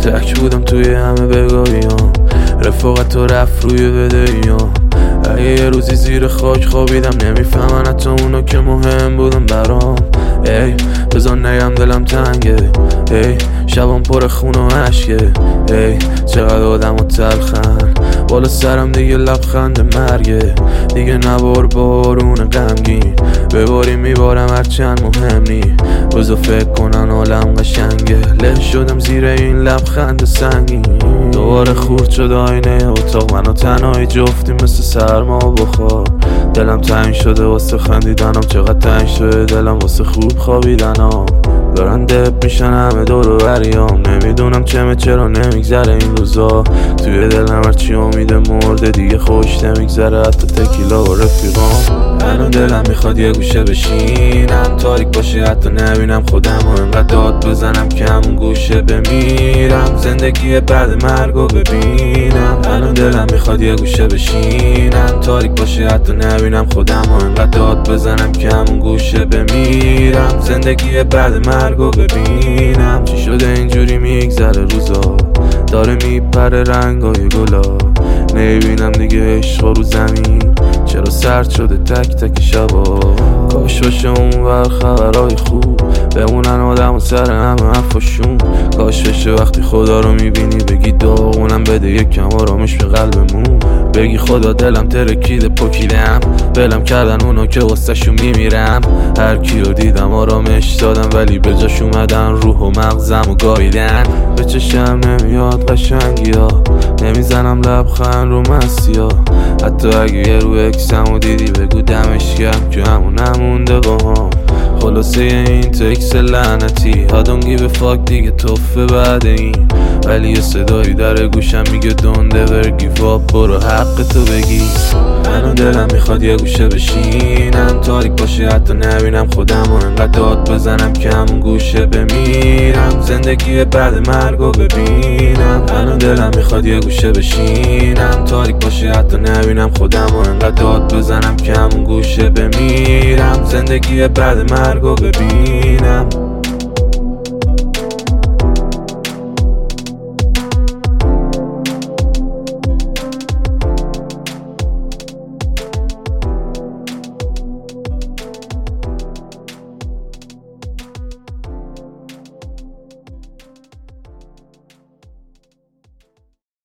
تک بودم توی همه بگاهیام، رفاقت و رفت روی بدهیام. اگه یه روزی زیر خاک خوابیدم نمیفهمن حتی اونا که مهم بودن برام. ای بذار نگم دلم تنگه، ای شبام پر خون و عشقه، ای چقدر آدم و تلخن بالا سرم دیگه لبخند مرگه. دیگه نبار بارون غمگین بباری میبارم هرچند مهم نی. بذار فکر کنن عالم قشنگه، له شدم زیر این لبخند سنگین. دوباره خورد شد آینه اتاق، من و تنهایی جفتیم مثل سرما و بخار. دلم تنگ شده واسه خندیدنم، چقدر تنگ شده دلم واسه خوب خوابیدنم. دارن دب میشن همه دور و بریام، نمیدونم چرا نمیگذره این روزا. توی دلم هرچی امیده مرده دیگه خوش نمیگذره، حتی تکیلا و رفیقام. الان دلم میخواد یه گوشه بشینم، تاریک باشه حتی نبینم خودم و انقدر داد بزنم که همون گوشه بمیرم. زندگی بعد مرگو ببینم. الان دلم میخواد یه گوشه بشینم، تاریک باشه حتی نبینم خودم و انقدر داد بزنم که همون گوشه بمیرم. زندگی بعد مرگو ببینم. چی شده اینجوری میگذره روزا، داره میپره رنگای گلا. نمیبینم دیگه عشقا رو زمین، چرا سرد شده تک تک شبا. کاش باشه اونور خبرهای خوب بمونن آدم و سر همه حرفاشون. کاش بشه وقتی خدا رو میبینی بگی داغونم بده یکم آرامش به قلبمون. بگی خدا دلم ترکیده پکیدم، بلم کردن اونا که واسه شون میمیرم. هر کیو دیدم آرامش دادم ولی به جاش اومدن روح و مغزم و گاییدن. به چشم نمیاد قشنگی ها، نمیزنم لبخند رو مستی ها. حتی اگه یه رو اکسم و دیدی بگو دمش گرم که همون نمونده با هم. خلاصه این تکس لعنتی I don't give a fuck دیگه توفه بعد این. ولی یه صدایی در گوشم میگه don't ever give up، برو حق تو بگی. الان دلم میخواد یه گوشه بشینم، تاریک باشه حتی نبینم خودم و انقدر داد بزنم که همون گوشه بمیرم. زندگی بعد مرگو ببینم. الان دلم میخواد یه گوشه بشینم، تاریک باشه حتی نبینم خودم و انقدر داد بزنم که همون گوشه بمیرم. زندگی بعد مرگو ببینم.